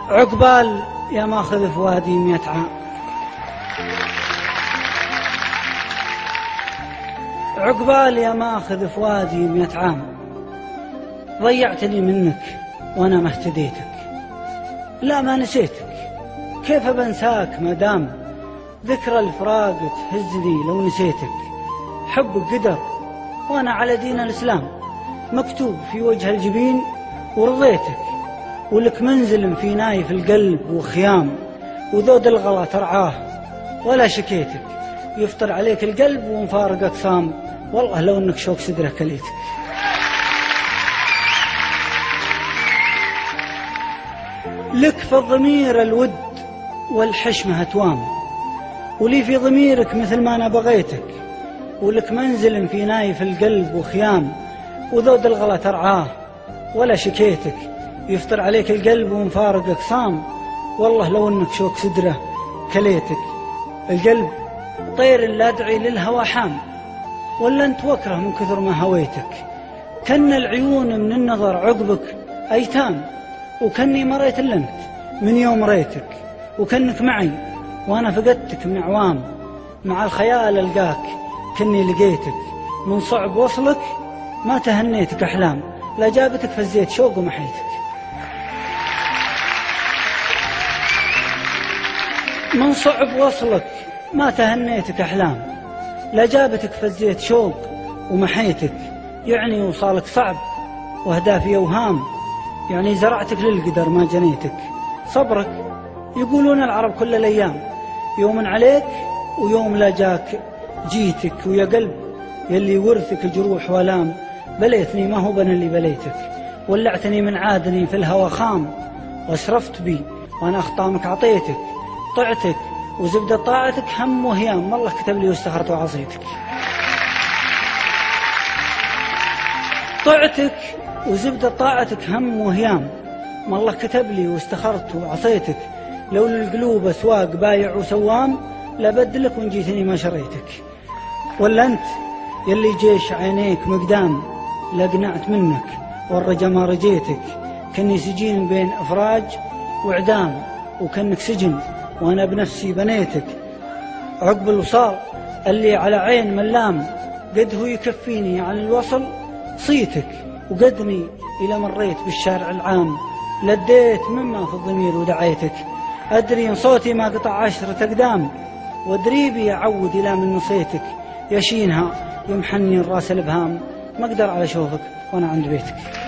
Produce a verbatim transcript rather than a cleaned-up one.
عقبال يا ماخذ فؤادي مئة عام، عقبال يا ماخذ فؤادي مئة عام، ضيعتني منك وانا ما اهتديتك. لا ما نسيتك، كيف بنساك ما دام ذكرى الفراق تهزني لو نسيتك. حبك قدر وانا على دين الاسلام، مكتوب في وجه الجبين ورضيتك، ولك منزل في نايف القلب وخيام، وذود الغلا ترعاه ولا شكيتك. يفطر عليك القلب ومفارقك صام، والله لو انك شوك صدرك كليتك. لك في الضمير الود والحشمة هتوام، ولي في ضميرك مثل ما انا بغيتك، ولك منزل في نايف القلب وخيام، وذود الغلا ترعاه ولا شكيتك. يفطر عليك القلب ومفارقك صام، والله لو انك شوك صدره كليتك. القلب طير لا ادعي للهوى حام، ولا انت وكره من كثر ما هويتك. كن العيون من النظر عقبك ايتام، وكني مريت الا انت من يوم ريتك. وكنك معي وانا فقدتك من اعوام، مع الخيال القاك كني لقيتك. من صعب وصلك ما تهنيتك احلام، لا جابتك فزيت شوق ومحيتك. من صعب وصلك ما تهنيتك احلام، لا جابتك فزيت شوق ومحيتك. يعني وصالك صعب واهدافي اوهام، يعني زرعتك للقدر ما جنيتك. صبرك يقولون العرب كل الايام، يوم عليك ويوم لا جاك جيتك. ويا قلب يلي ورثك جروح والام، بليتني ما هو بنا اللي بليتك. ولعتني من عادني في الهوى خام، واسرفت بي وانا اخطامك عطيتك. طعتك وزبدة طاعتك هم وهيام، والله كتب لي واستخرت وعصيتك. طعتك وزبدة طاعتك هم وهيام، والله كتب لي واستخرت وعصيتك. لو للقلوب اسواق بايع وسوام، لبدلك وان جيتني ما شريتك. ولا انت يلي جيش عينيك مقدام، لقنعت منك والرجا ما رجيتك. كني سجين بين افراج واعدام، وكنك سجن وانا بنفسي بنيتك. عقب الوصال اللي على عين ملام، قد هو يكفيني عن الوصل صيتك. وقدني الى مريت بالشارع العام، لديت مما في الضمير ودعيتك. ادري ان صوتي ما قطع عشرة اقدام، وادريبي يعود الى من نصيتك. يشينها يمحني الراس الابهام، ما اقدر على شوفك وانا عند بيتك.